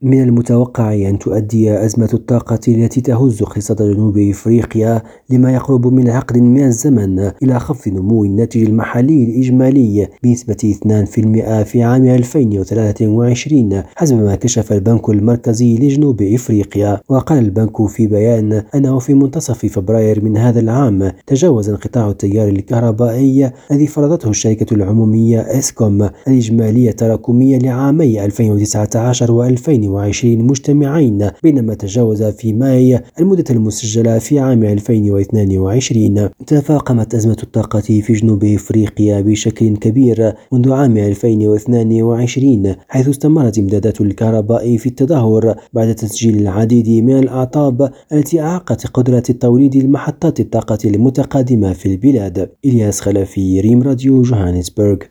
من المتوقع أن تؤدي أزمة الطاقة التي تهز اقتصاد جنوب إفريقيا لما يقرب من عقد من الزمن إلى خفض نمو الناتج المحلي الإجمالي بنسبة 2% في عام 2023 حسب ما كشف البنك المركزي لجنوب إفريقيا. وقال البنك في بيان أنه في منتصف فبراير من هذا العام تجاوز انقطاع التيار الكهربائي الذي فرضته الشركة العمومية إسكوم الإجمالي التراكمي لعامي 2019 و2020 مجتمعين، بينما تجاوز في ماي المدة المسجلة في عام 2022. تفاقمت أزمة الطاقة في جنوب إفريقيا بشكل كبير منذ عام 2022، حيث استمرت إمدادات الكهرباء في التدهور بعد تسجيل العديد من الأعطاب التي أعاقت قدرة توليد المحطات الطاقة المتقدمة في البلاد. إلياس خلفي، ريم راديو، جوهانسبرغ.